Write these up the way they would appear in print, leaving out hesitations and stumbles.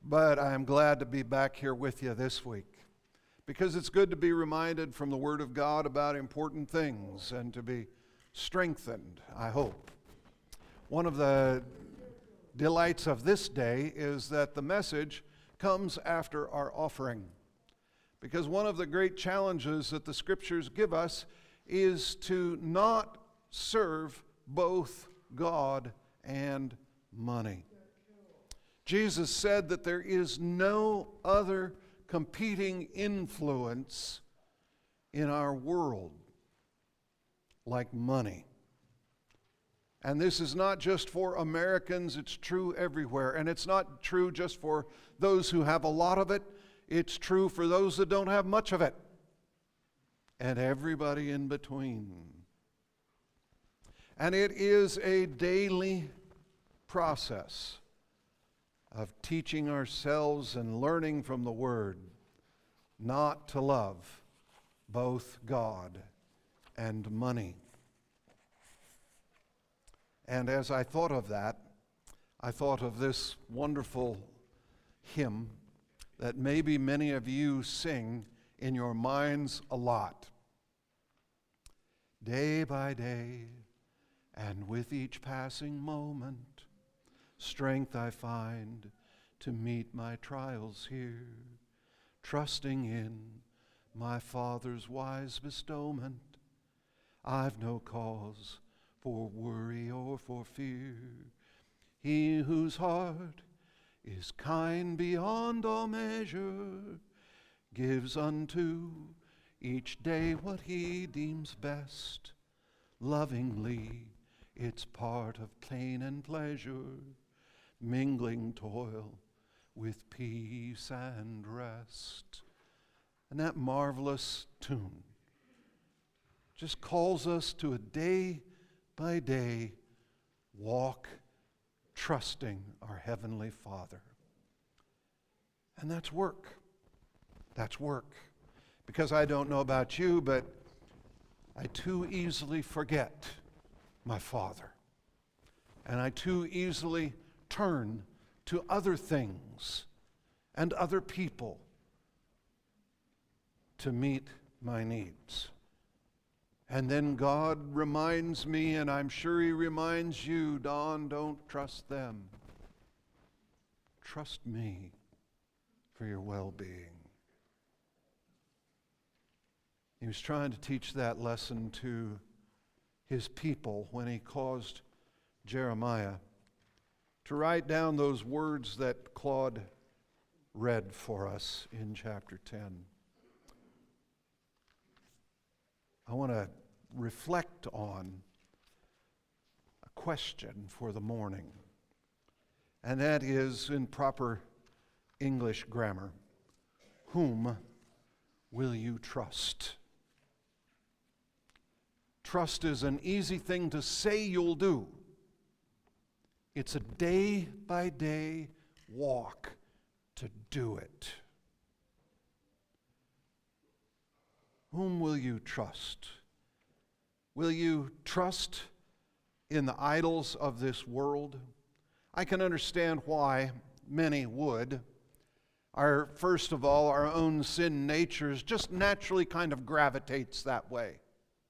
But I am glad to be back here with you this week because it's good to be reminded from the Word of God about important things and to be strengthened, I hope. One of the delights of this day is that the message comes after our offering, because one of the great challenges that the Scriptures give us is to not serve both God and money. Jesus said that there is no other competing influence in our world like money. And this is not just for Americans, it's true everywhere. And it's not true just for those who have a lot of it, it's true for those that don't have much of it. And everybody in between. And it is a daily process of teaching ourselves and learning from the Word not to love both God and money. And as I thought of that, I thought of this wonderful hymn that maybe many of you sing in your minds a lot. Day by day, and with each passing moment, strength I find to meet my trials here, trusting in my Father's wise bestowment. I've no cause for worry or for fear. He whose heart is kind beyond all measure gives unto each day what he deems best. Lovingly, it's part of pain and pleasure, mingling toil with peace and rest. And that marvelous tune just calls us to a day-by-day walk trusting our Heavenly Father. And that's work. That's work. Because I don't know about you, but I too easily forget my Father. And I too easily turn to other things and other people to meet my needs. And then God reminds me, and I'm sure He reminds you, Don, don't trust them. Trust me for your well-being. He was trying to teach that lesson to His people when He caused Jeremiah to write down those words that Claude read for us in chapter 10. I want to reflect on a question for the morning, and that is, in proper English grammar, whom will you trust? Trust is an easy thing to say you'll do. It's a day-by-day walk to do it. Whom will you trust? Will you trust in the idols of this world? I can understand why many would. First of all, our own sin natures just naturally kind of gravitates that way.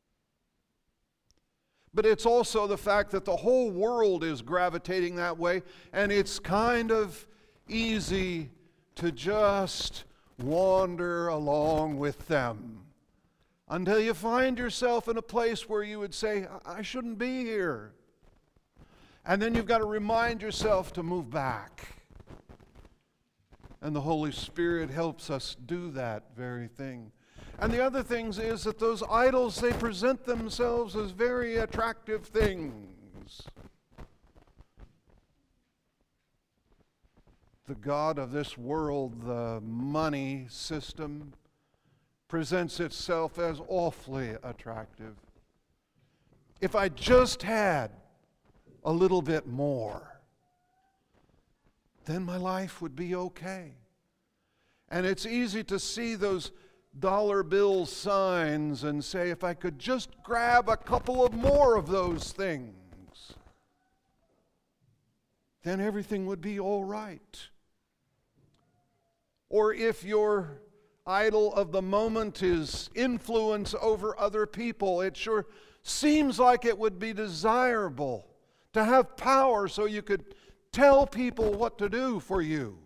But it's also the fact that the whole world is gravitating that way, and it's kind of easy to just wander along with them until you find yourself in a place where you would say, I shouldn't be here. And then you've got to remind yourself to move back. And the Holy Spirit helps us do that very thing. And the other things is that those idols, they present themselves as very attractive things. The God of this world, the money system, presents itself as awfully attractive. If I just had a little bit more, then my life would be okay. And it's easy to see those dollar bill signs and say, if I could just grab a couple of more of those things, then everything would be all right. or if your idol of the moment is influence over other people, it sure seems like it would be desirable to have power so you could tell people what to do for you.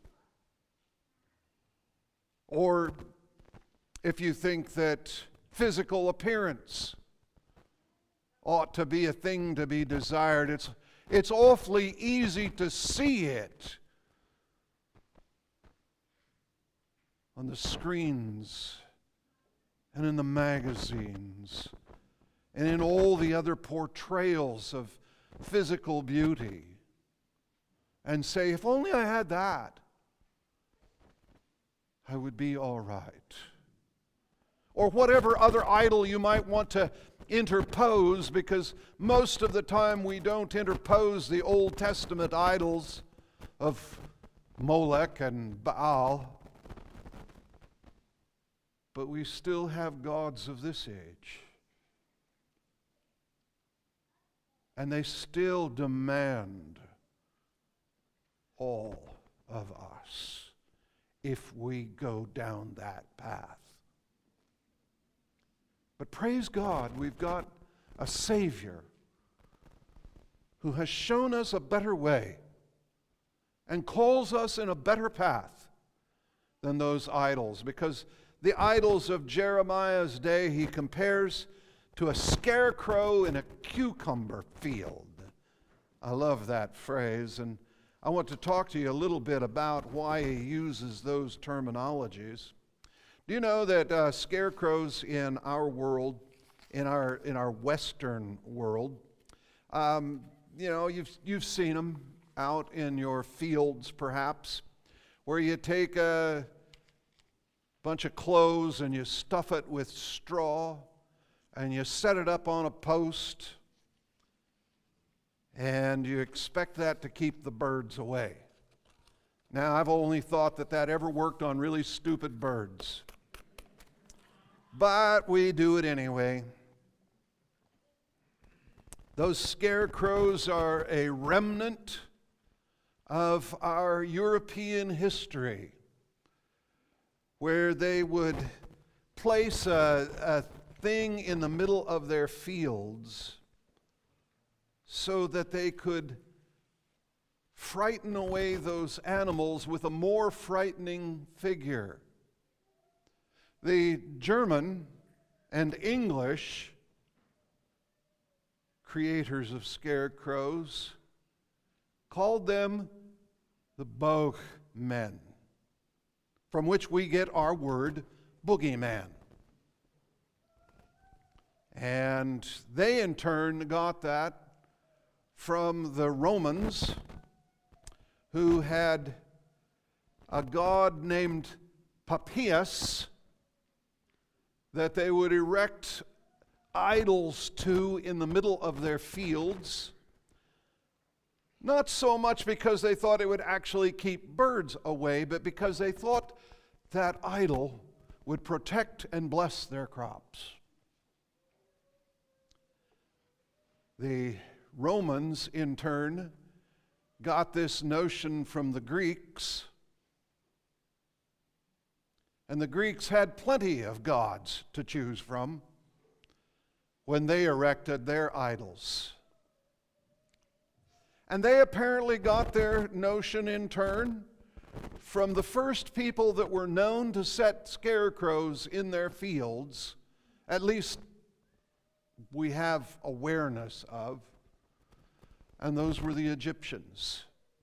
Or if you think that physical appearance ought to be a thing to be desired, it's awfully easy to see it on the screens and in the magazines and in all the other portrayals of physical beauty, and say, if only I had that, I would be all right. Or whatever other idol you might want to interpose, because most of the time we don't interpose the Old Testament idols of Molech and Baal, but we still have gods of this age. And they still demand all of us if we go down that path. But praise God, we've got a Savior who has shown us a better way and calls us in a better path than those idols, because the idols of Jeremiah's day he compares to a scarecrow in a cucumber field. I love that phrase, and I want to talk to you a little bit about why he uses those terminologies. Do you know that scarecrows in our world, in our Western world, you've seen them out in your fields perhaps, where you take a bunch of clothes and you stuff it with straw and you set it up on a post and you expect that to keep the birds away. Now, I've only thought that ever worked on really stupid birds, but we do it anyway. Those scarecrows are a remnant of our European history, where they would place a thing in the middle of their fields so that they could frighten away those animals with a more frightening figure. The German and English creators of scarecrows called them the Boogmen, from which we get our word boogeyman. And they in turn got that from the Romans, who had a god named Papias that they would erect idols to in the middle of their fields, not so much because they thought it would actually keep birds away, but because they thought that idol would protect and bless their crops. The Romans, in turn, got this notion from the Greeks, and the Greeks had plenty of gods to choose from when they erected their idols. And they apparently got their notion in turn from the first people that were known to set scarecrows in their fields, at least we have awareness of, and those were the Egyptians.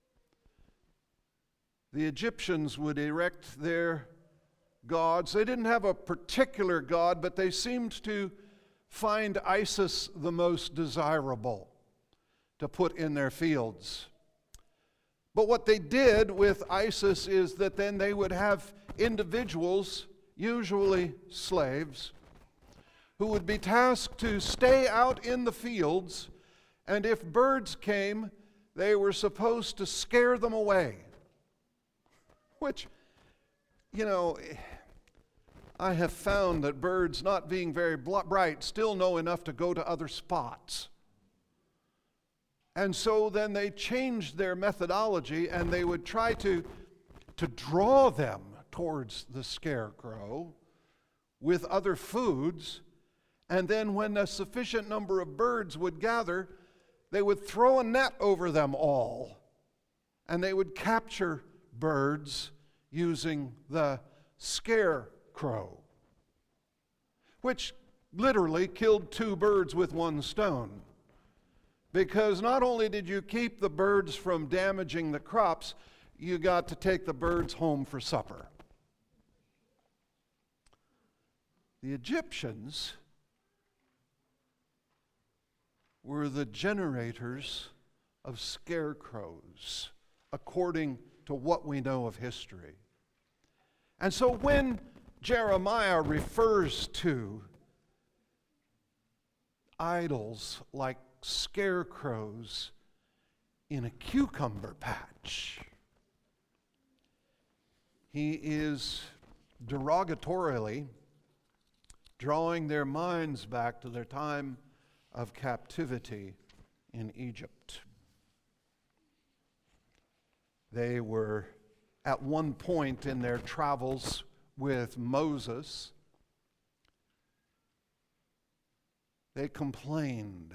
The Egyptians would erect their gods. They didn't have a particular god, but they seemed to find Isis the most desirable to put in their fields. But what they did with Isis is that then they would have individuals, usually slaves, who would be tasked to stay out in the fields, and if birds came, they were supposed to scare them away. Which, I have found that birds, not being very bright, still know enough to go to other spots. And so then they changed their methodology, and they would try to draw them towards the scarecrow with other foods, and then when a sufficient number of birds would gather, they would throw a net over them all, and they would capture birds using the scarecrow, which literally killed 2 birds with 1 stone. Because not only did you keep the birds from damaging the crops, you got to take the birds home for supper. The Egyptians were the generators of scarecrows, according to what we know of history. And so when Jeremiah refers to idols like scarecrows in a cucumber patch, he is derogatorily drawing their minds back to their time of captivity in Egypt. They were at one point in their travels with Moses, they complained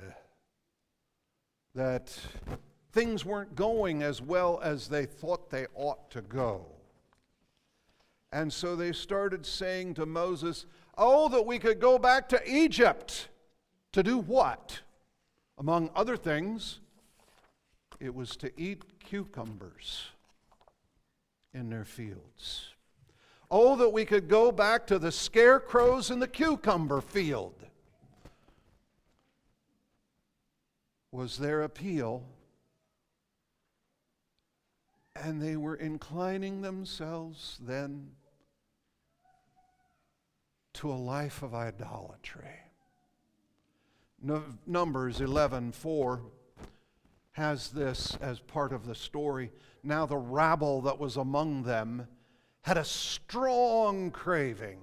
that things weren't going as well as they thought they ought to go. And so they started saying to Moses, "Oh, that we could go back to Egypt." To do what? Among other things, it was to eat cucumbers in their fields. Oh, that we could go back to the scarecrows in the cucumber field, was their appeal. And they were inclining themselves then to a life of idolatry. Numbers 11:4 has this as part of the story. Now the rabble that was among them had a strong craving.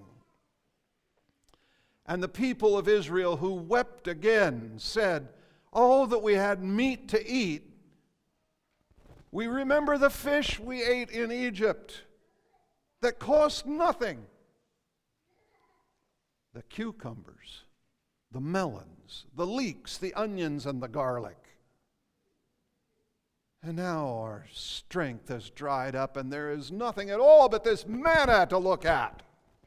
And the people of Israel, who wept again, said, "Oh, that we had meat to eat. We remember the fish we ate in Egypt that cost nothing. The cucumbers, the melons, the leeks, the onions, and the garlic. And now our strength has dried up, and there is nothing at all but this manna to look at."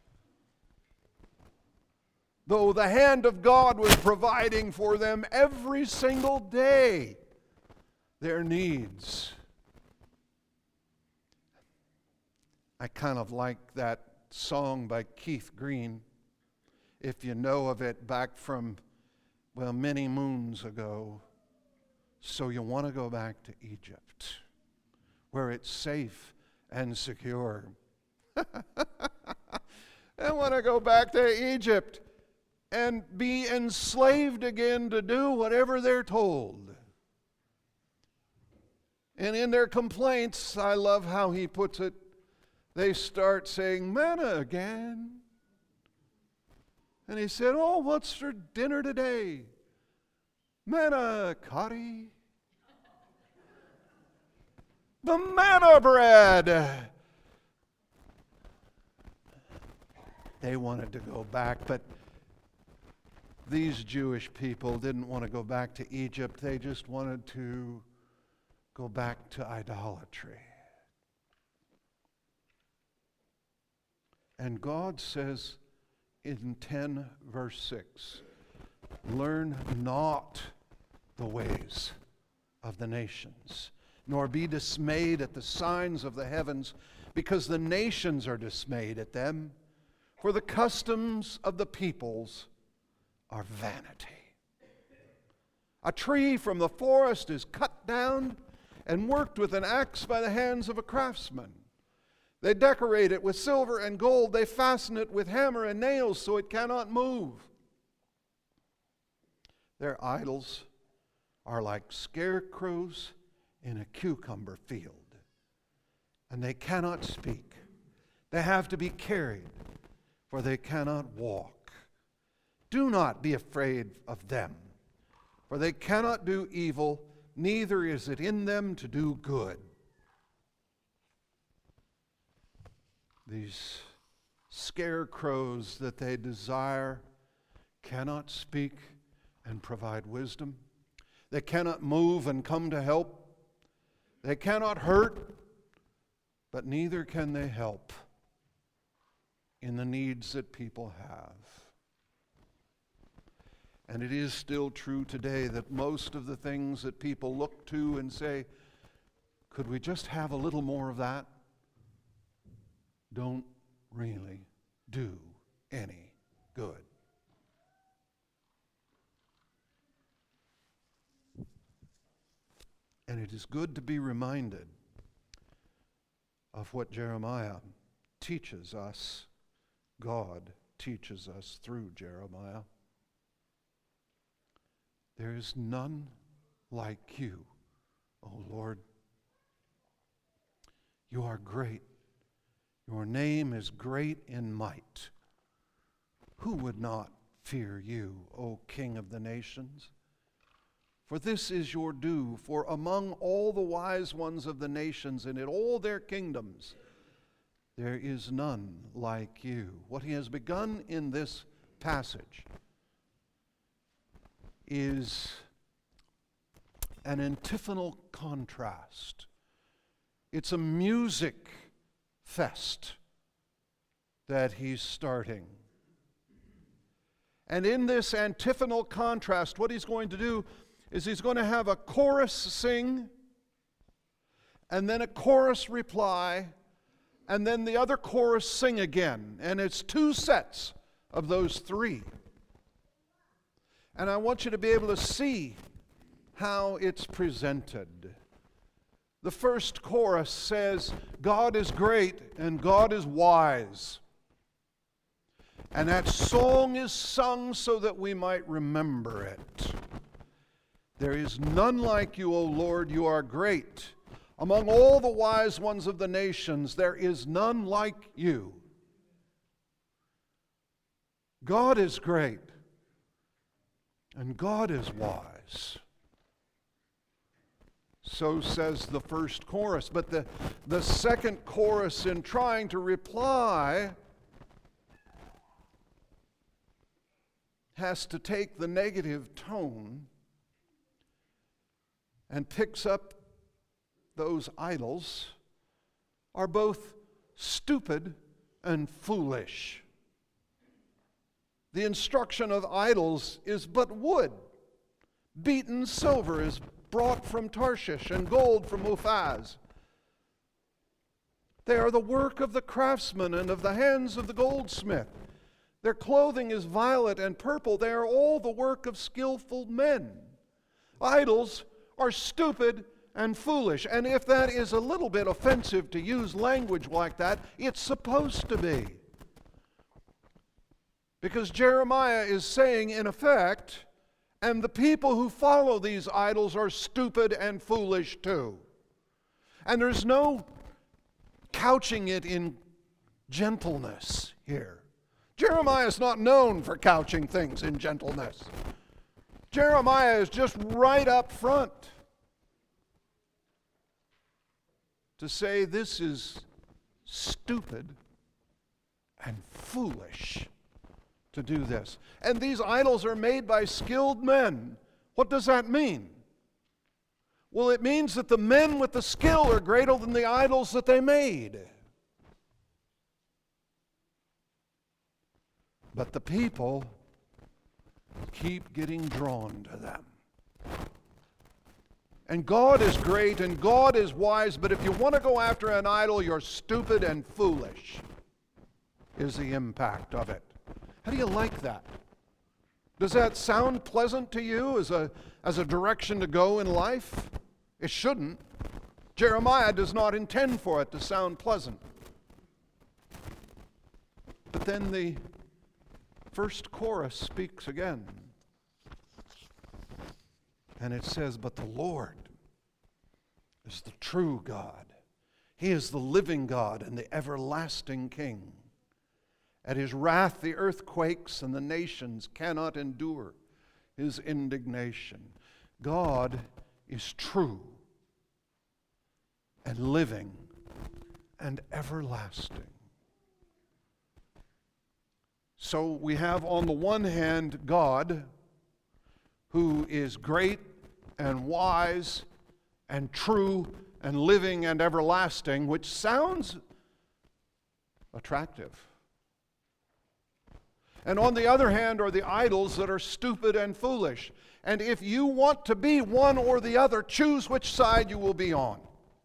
Though the hand of God was providing for them every single day their needs. I kind of like that song by Keith Green, if you know of it, back from, many moons ago. So you want to go back to Egypt, where it's safe and secure. I want to go back to Egypt and be enslaved again to do whatever they're told. And in their complaints, I love how he puts it, they start saying, "Manna again." And he said, "Oh, what's for dinner today? Manicotti. The manna bread." They wanted to go back, but these Jewish people didn't want to go back to Egypt. They just wanted to go back to idolatry. And God says in 10 verse 6, "Learn not the ways of the nations, nor be dismayed at the signs of the heavens, because the nations are dismayed at them. For the customs of the peoples are vanity. A tree from the forest is cut down and worked with an axe by the hands of a craftsman. They decorate it with silver and gold. They fasten it with hammer and nails so it cannot move. Their idols are like scarecrows in a cucumber field, and they cannot speak. They have to be carried, for they cannot walk. Do not be afraid of them, for they cannot do evil, neither is it in them to do good. These scarecrows that they desire cannot speak and provide wisdom. They cannot move and come to help. They cannot hurt, but neither can they help in the needs that people have. And it is still true today that most of the things that people look to and say, could we just have a little more of that, don't really do any good. And it is good to be reminded of what Jeremiah teaches us, God teaches us through Jeremiah. There is none like you, O Lord. You are great. Your name is great in might. Who would not fear you, O King of the nations? For this is your due, for among all the wise ones of the nations and in all their kingdoms, there is none like you. What he has begun in this passage is an antiphonal contrast. It's a music fest that he's starting. And in this antiphonal contrast, what he's going to do is he's going to have a chorus sing, and then a chorus reply, and then the other chorus sing again. And it's two sets of those three. And I want you to be able to see how it's presented. The first chorus says, God is great and God is wise. And that song is sung so that we might remember it. There is none like you, O Lord, you are great. Among all the wise ones of the nations, there is none like you. God is great, and God is wise. So says the first chorus. But the second chorus, in trying to reply, has to take the negative tone and picks up those idols are both stupid and foolish. The instruction of idols is but wood. Beaten silver is brought from Tarshish and gold from Uphaz. They are the work of the craftsman and of the hands of the goldsmith. Their clothing is violet and purple. They are all the work of skillful men. Idols are stupid and foolish. And if that is a little bit offensive to use language like that, it's supposed to be. Because Jeremiah is saying, in effect, and the people who follow these idols are stupid and foolish too. And there's no couching it in gentleness here. Jeremiah is not known for couching things in gentleness. Jeremiah is just right up front to say this is stupid and foolish to do this. And these idols are made by skilled men. What does that mean? Well, it means that the men with the skill are greater than the idols that they made. But the people keep getting drawn to them. And God is great and God is wise, but if you want to go after an idol, you're stupid and foolish, is the impact of it. How do you like that? Does that sound pleasant to you as a direction to go in life? It shouldn't. Jeremiah does not intend for it to sound pleasant. But then the first chorus speaks again. And it says, but the Lord is the true God. He is the living God and the everlasting King. At his wrath the earth quakes and the nations cannot endure his indignation. God is true and living and everlasting. So we have on the one hand God, who is great and wise and true and living and everlasting, which sounds attractive. And on the other hand are the idols that are stupid and foolish. And if you want to be one or the other, choose which side you will be on.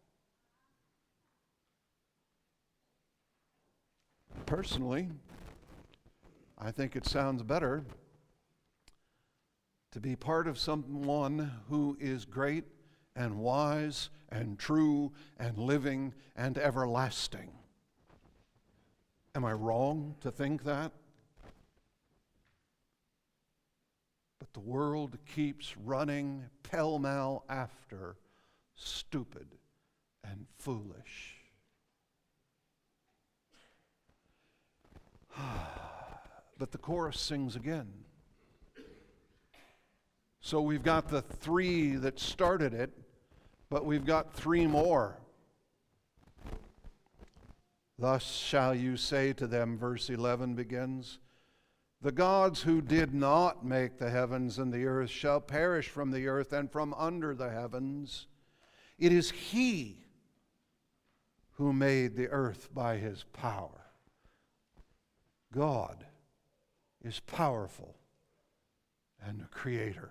Personally, I think it sounds better to be part of someone who is great and wise and true and living and everlasting. Am I wrong to think that? But the world keeps running pell-mell after stupid and foolish. But the chorus sings again. So we've got the three that started it, but we've got three more. Thus shall you say to them, verse 11 begins, the gods who did not make the heavens and the earth shall perish from the earth and from under the heavens. It is He who made the earth by His power. God is powerful and a creator.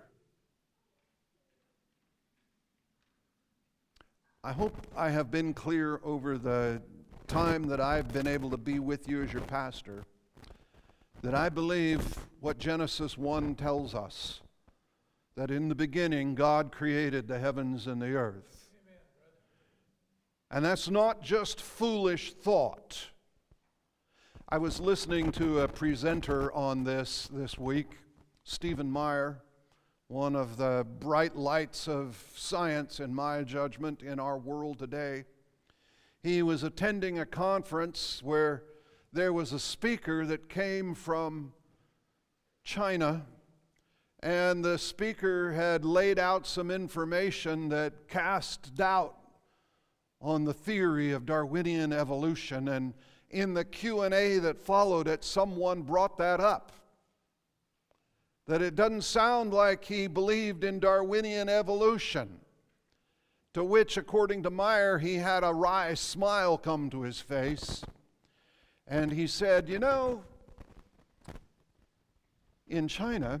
I hope I have been clear over the time that I've been able to be with you as your pastor, that I believe what Genesis 1 tells us, that in the beginning God created the heavens and the earth. Amen. And that's not just foolish thought. I was listening to a presenter on this week, Stephen Meyer, one of the bright lights of science, in my judgment, in our world today. He was attending a conference where there was a speaker that came from China, and the speaker had laid out some information that cast doubt on the theory of Darwinian evolution, and in the Q&A that followed it, someone brought that up. That it doesn't sound like he believed in Darwinian evolution. To which, according to Meyer, he had a wry smile come to his face. And he said, you know, in China,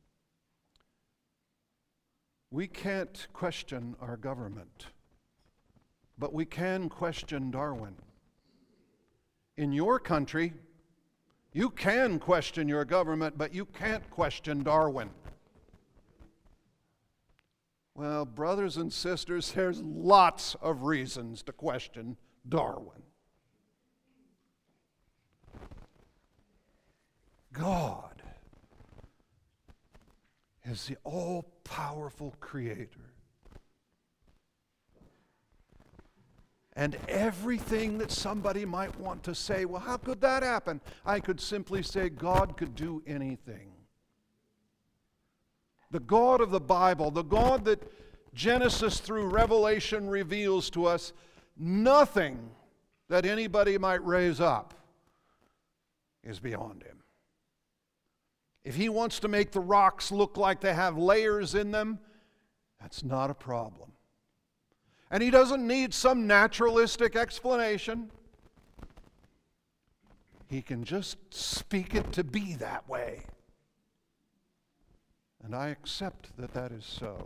we can't question our government, but we can question Darwin. In your country, you can question your government, but you can't question Darwin. Well, brothers and sisters, there's lots of reasons to question Darwin. God is the all-powerful creator. And everything that somebody might want to say, well, how could that happen? I could simply say God could do anything. The God of the Bible, the God that Genesis through Revelation reveals to us, nothing that anybody might raise up is beyond Him. If He wants to make the rocks look like they have layers in them, that's not a problem. And He doesn't need some naturalistic explanation. He can just speak it to be that way. And I accept that that is so.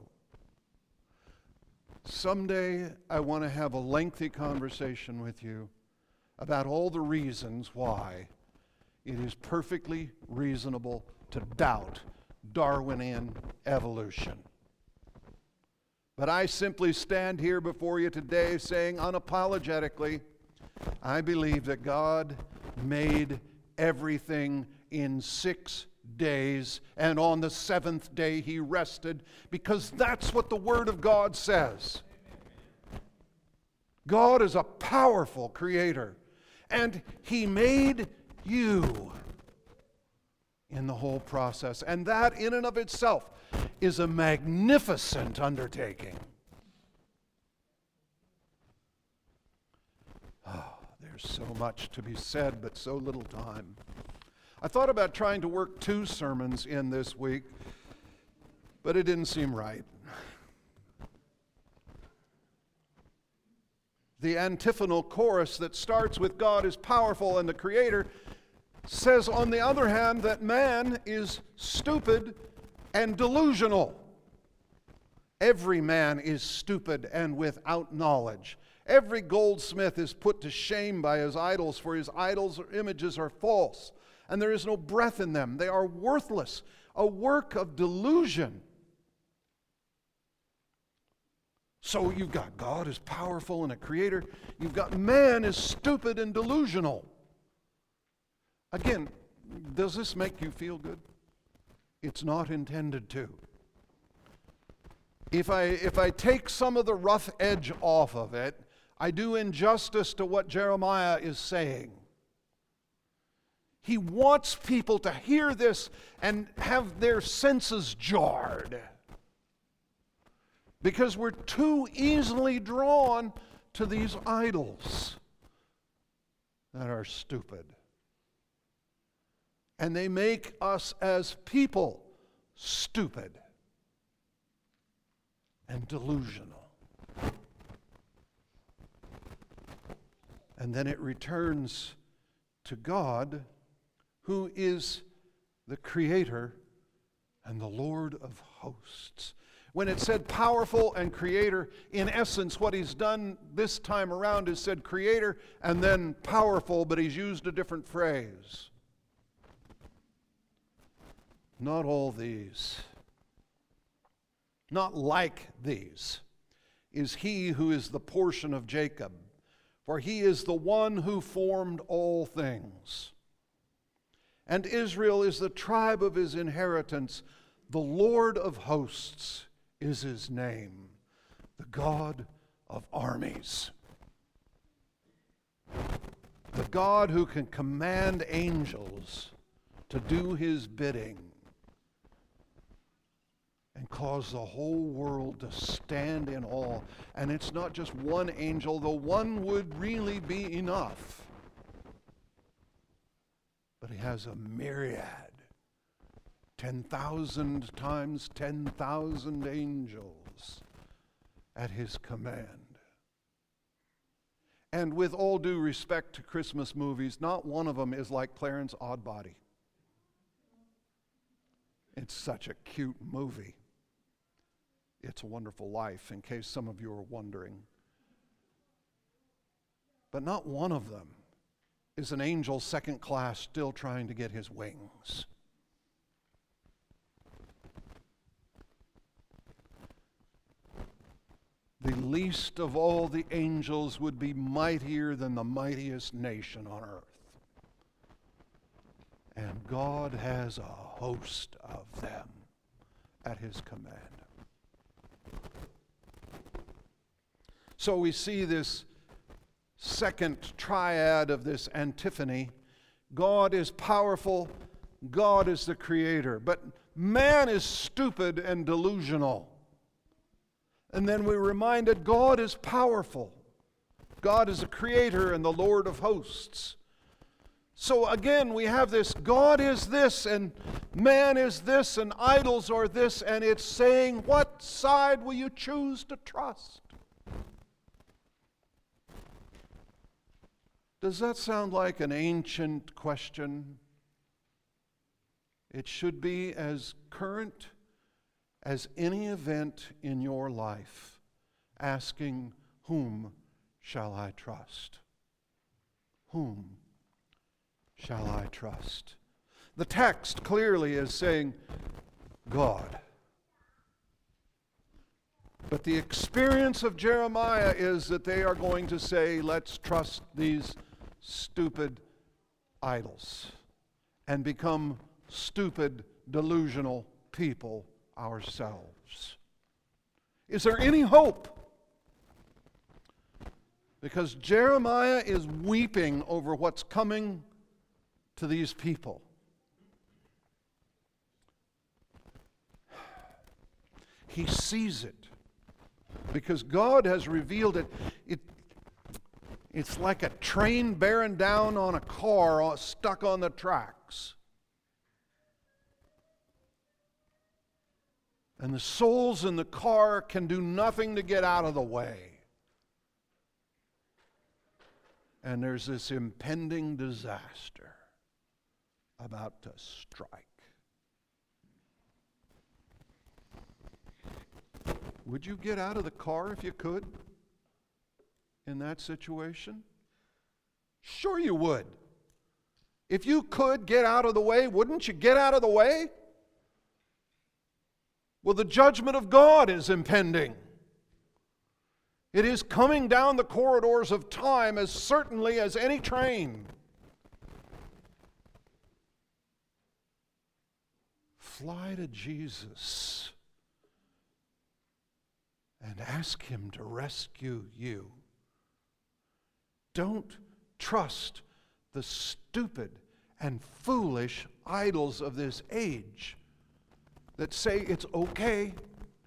Someday I want to have a lengthy conversation with you about all the reasons why it is perfectly reasonable to doubt Darwinian evolution. But I simply stand here before you today saying unapologetically, I believe that God made everything in 6 days, and on the 7th day He rested, because that's what the Word of God says. God is a powerful creator, and He made you in the whole process. And that in and of itself is a magnificent undertaking. Oh, there's so much to be said, but so little time. I thought about trying to work 2 sermons in this week, but it didn't seem right. The antiphonal chorus that starts with God is powerful and the Creator says, on the other hand, that man is stupid and delusional. Every man is stupid and without knowledge. Every goldsmith is put to shame by his idols, for his idols or images are false, and there is no breath in them. They are worthless, a work of delusion. So you've got God is powerful and a creator. You've got man is stupid and delusional. Again, does this make you feel good? It's not intended to. If I take some of the rough edge off of it, I do injustice to what Jeremiah is saying. He wants people to hear this and have their senses jarred, because we're too easily drawn to these idols that are stupid. And they make us as people stupid and delusional. And then it returns to God, who is the Creator and the Lord of hosts. When it said powerful and Creator, in essence what he's done this time around is said Creator and then powerful, but he's used a different phrase. Not all these, not like these, is he who is the portion of Jacob, for he is the one who formed all things. And Israel is the tribe of his inheritance. The Lord of hosts is his name, the God of armies. The God who can command angels to do his bidding and cause the whole world to stand in awe. And it's not just one angel, though one would really be enough. But he has a myriad, 10,000 times 10,000 angels at his command. And with all due respect to Christmas movies, not one of them is like Clarence Oddbody. It's such a cute movie. It's a Wonderful Life, in case some of you are wondering. But not one of them is an angel second class still trying to get his wings. The least of all the angels would be mightier than the mightiest nation on earth. And God has a host of them at his command. So we see this second triad of this antiphony. God is powerful, God is the creator, but man is stupid and delusional. And then we're reminded God is powerful. God is the creator and the Lord of hosts. So again, we have this, God is this, and man is this, and idols are this, and it's saying, what side will you choose to trust? Does that sound like an ancient question? It should be as current as any event in your life, asking, whom shall I trust? Whom shall I trust? The text clearly is saying, God. But the experience of Jeremiah is that they are going to say, let's trust these stupid idols and become stupid, delusional people ourselves. Is there any hope? Because Jeremiah is weeping over what's coming to these people. He sees it because God has revealed it. It's like a train bearing down on a car stuck on the tracks. And the souls in the car can do nothing to get out of the way. And there's this impending disaster about to strike. Would you get out of the car if you could in that situation? Sure you would. If you could get out of the way, wouldn't you get out of the way? Well, the judgment of God is impending. It is coming down the corridors of time as certainly as any train. Fly to Jesus and ask Him to rescue you. Don't trust the stupid and foolish idols of this age that say it's okay,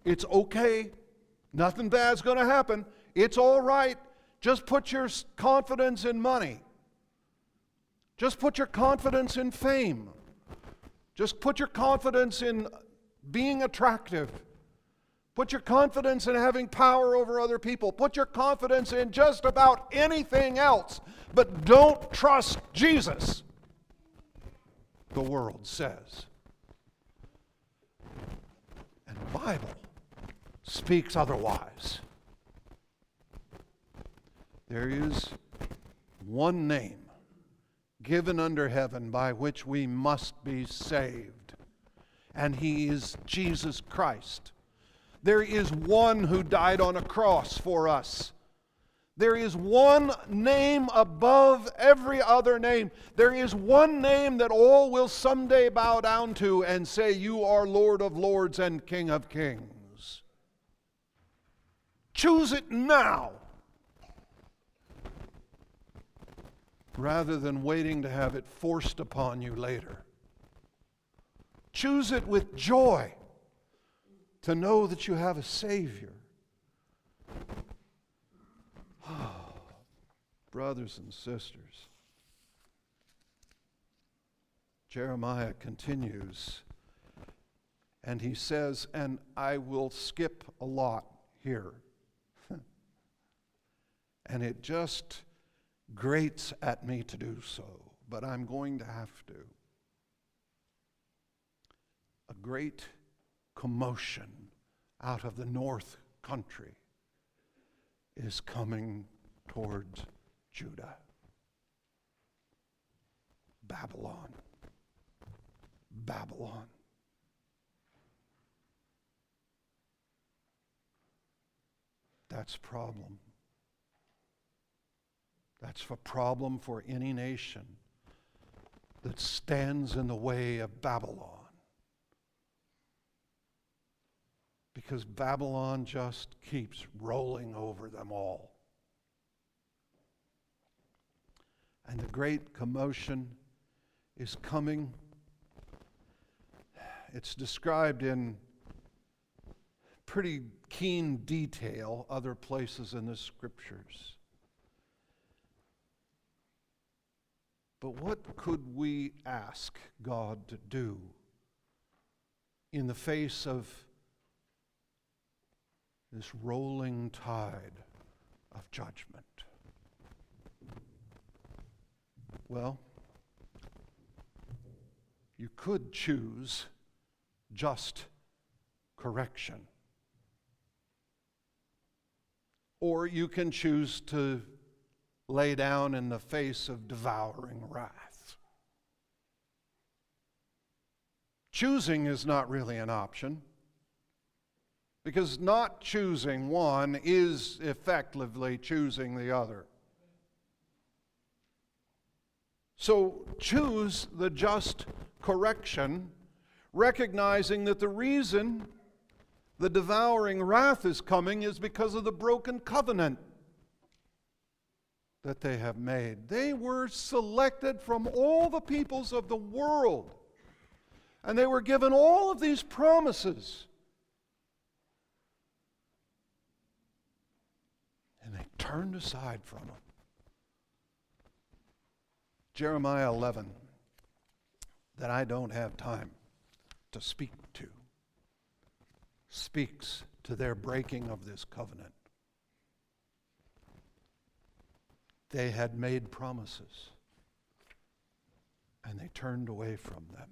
nothing bad's going to happen, it's all right, just put your confidence in money. Just put your confidence in fame. Just put your confidence in being attractive. Put your confidence in having power over other people. Put your confidence in just about anything else, but don't trust Jesus, the world says. And the Bible speaks otherwise. There is one name given under heaven by which we must be saved, and He is Jesus Christ. There is one who died on a cross for us. There is one name above every other name. There is one name that all will someday bow down to and say, "You are Lord of Lords and King of Kings." Choose it now, rather than waiting to have it forced upon you later. Choose it with joy, to know that you have a Savior. Oh, brothers and sisters, Jeremiah continues, and he says, and I will skip a lot here, and it just grates at me to do so, but I'm going to have to. A great commotion out of the north country is coming towards Judah. Babylon. Babylon. That's a problem. That's a problem for any nation that stands in the way of Babylon. Because Babylon just keeps rolling over them all. And the great commotion is coming. It's described in pretty keen detail other places in the Scriptures. But what could we ask God to do in the face of this rolling tide of judgment? Well, you could choose just correction. Or you can choose to lay down in the face of devouring wrath. Choosing is not really an option, because not choosing one is effectively choosing the other. So choose the just correction, recognizing that the reason the devouring wrath is coming is because of the broken covenant that they have made. They were selected from all the peoples of the world, and they were given all of these promises. And they turned aside from them. Jeremiah 11, that I don't have time to speak to, speaks to their breaking of this covenant. They had made promises, and they turned away from them.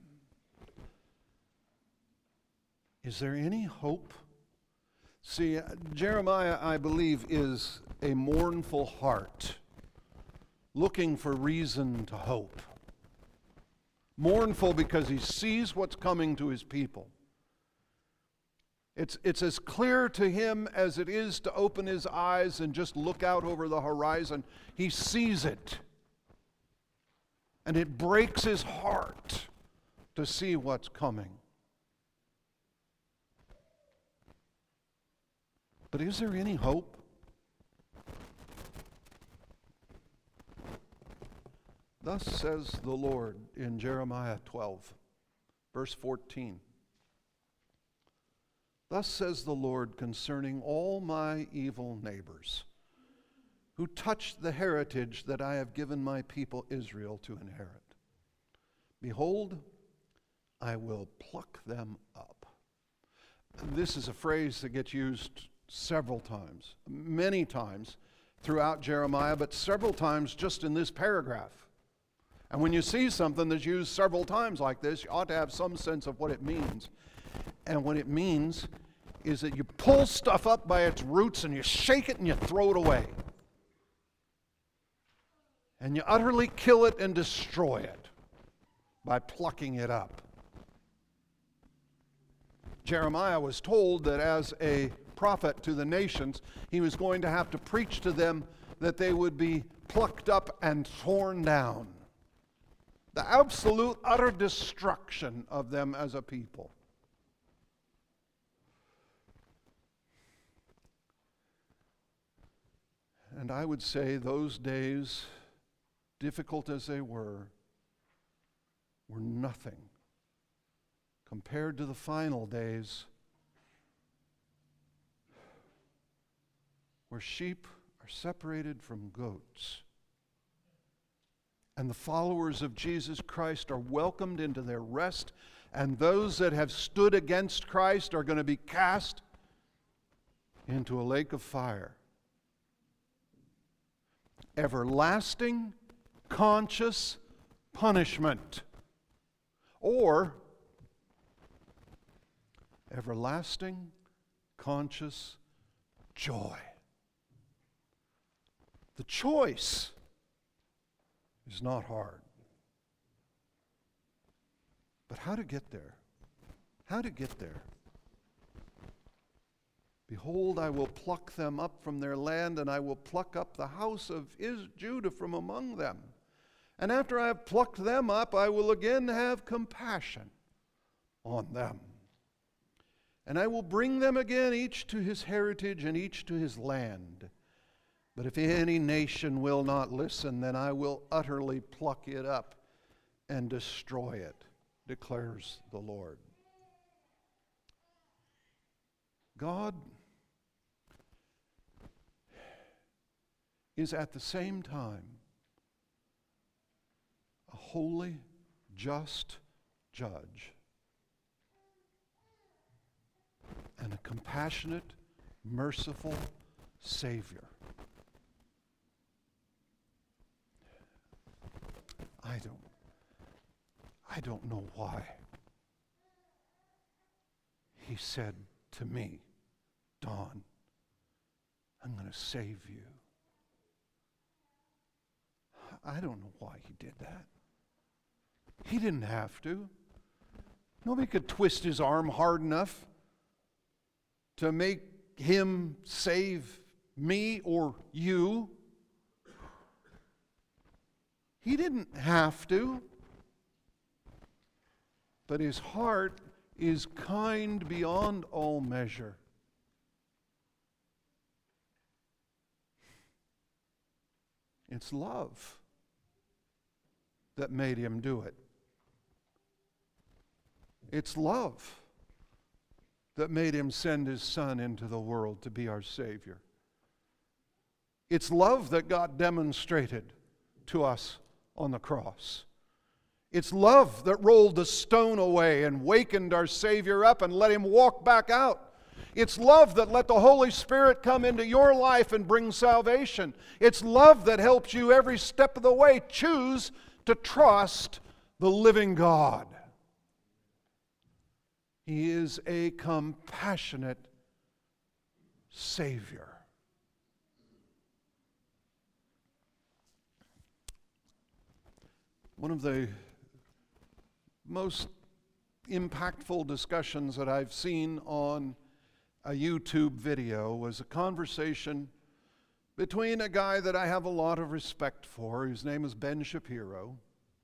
Is there any hope? See, Jeremiah, I believe, is a mournful heart looking for reason to hope. Mournful because he sees what's coming to his people. It's as clear to him as it is to open his eyes and just look out over the horizon. He sees it. And it breaks his heart to see what's coming. But is there any hope? Thus says the Lord in Jeremiah 12, verse 14. Thus says the Lord concerning all my evil neighbors who touched the heritage that I have given my people Israel to inherit. Behold, I will pluck them up. This is a phrase that gets used several times, many times throughout Jeremiah, but several times just in this paragraph. And when you see something that's used several times like this, you ought to have some sense of what it means. And what it means is that you pull stuff up by its roots and you shake it and you throw it away. And you utterly kill it and destroy it by plucking it up. Jeremiah was told that as a prophet to the nations, he was going to have to preach to them that they would be plucked up and torn down. The absolute, utter destruction of them as a people. And I would say those days, difficult as they were nothing compared to the final days where sheep are separated from goats. And the followers of Jesus Christ are welcomed into their rest, and those that have stood against Christ are going to be cast into a lake of fire. Everlasting, conscious punishment, or everlasting, conscious joy. The choice is not hard. But how to get there? How to get there? Behold, I will pluck them up from their land, and I will pluck up the house of Judah from among them. And after I have plucked them up, I will again have compassion on them. And I will bring them again, each to his heritage and each to his land. But if any nation will not listen, then I will utterly pluck it up and destroy it, declares the Lord. God is at the same time a holy, just judge and a compassionate, merciful Savior. I don't know why he said to me, Don, I'm going to save you. I don't know why he did that. He didn't have to. Nobody could twist his arm hard enough to make him save me or you. He didn't have to. But his heart is kind beyond all measure. It's love that made him do it. It's love that made him send his Son into the world to be our Savior. It's love that God demonstrated to us on the cross. It's love that rolled the stone away and wakened our Savior up and let him walk back out It's love that let the Holy Spirit come into your life and bring salvation. It's love that helps you every step of the way choose to trust the living God. He is a compassionate Savior. One of the most impactful discussions that I've seen on a YouTube video was a conversation between a guy that I have a lot of respect for, whose name is Ben Shapiro,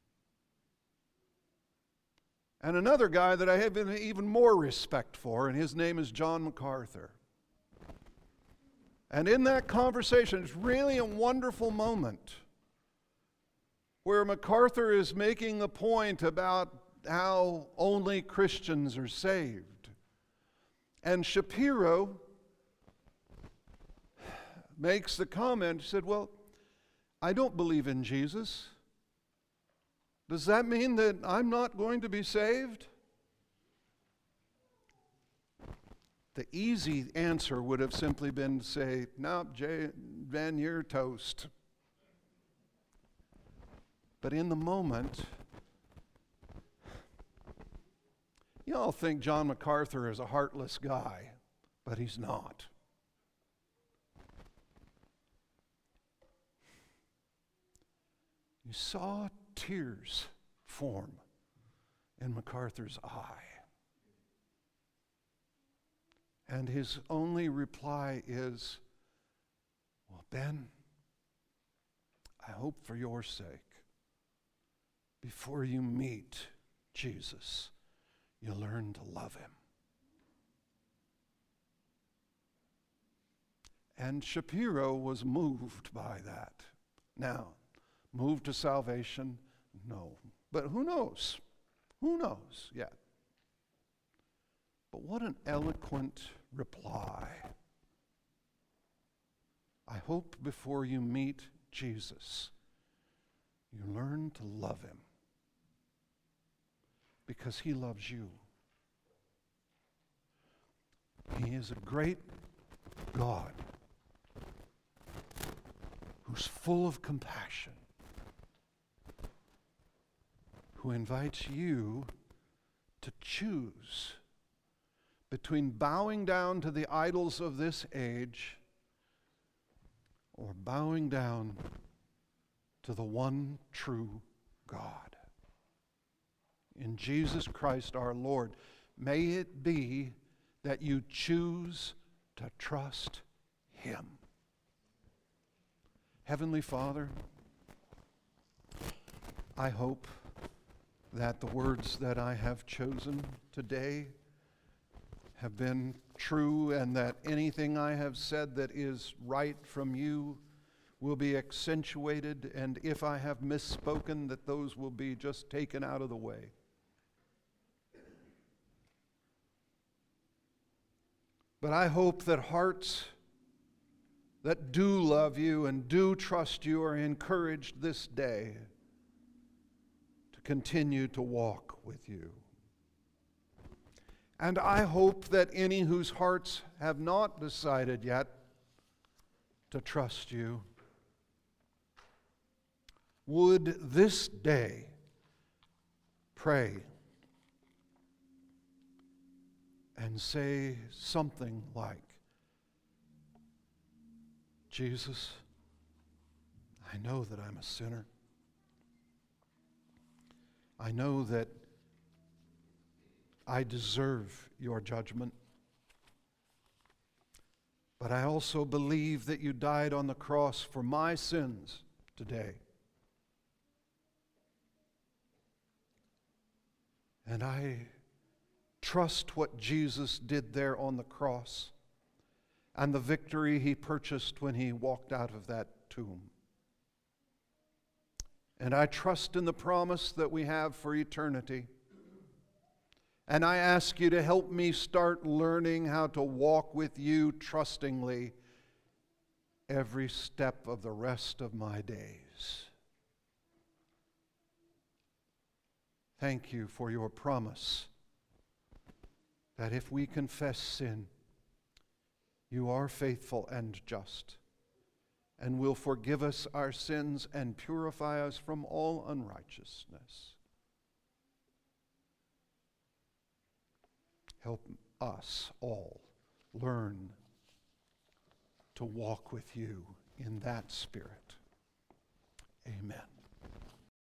and another guy that I have even more respect for, and his name is John MacArthur. And in that conversation, it's really a wonderful moment where MacArthur is making the point about how only Christians are saved. And Shapiro makes the comment, he said, well, I don't believe in Jesus. Does that mean that I'm not going to be saved? The easy answer would have simply been to say, no, Ben, you're toast. But in the moment, you all think John MacArthur is a heartless guy, but he's not. You saw tears form in MacArthur's eye. And his only reply is, well, Ben, I hope for your sake, before you meet Jesus, you learn to love him. And Shapiro was moved by that. Now, moved to salvation? No. But who knows? Who knows yet? But what an eloquent reply. I hope before you meet Jesus, you learn to love him. Because he loves you. He is a great God who's full of compassion, who invites you to choose between bowing down to the idols of this age or bowing down to the one true God. In Jesus Christ our Lord, may it be that you choose to trust him. Heavenly Father, I hope that the words that I have chosen today have been true, and that anything I have said that is right from you will be accentuated, and if I have misspoken, that those will be just taken out of the way. But I hope that hearts that do love you and do trust you are encouraged this day to continue to walk with you. And I hope that any whose hearts have not decided yet to trust you would this day pray and say something like, Jesus, I know that I'm a sinner. I know that I deserve your judgment. But I also believe that you died on the cross for my sins today. And I trust what Jesus did there on the cross and the victory he purchased when he walked out of that tomb. And I trust in the promise that we have for eternity. And I ask you to help me start learning how to walk with you trustingly every step of the rest of my days. Thank you for your promise that if we confess sin, You are faithful and just, and will forgive us our sins and purify us from all unrighteousness. Help us all learn to walk with you in that spirit. Amen.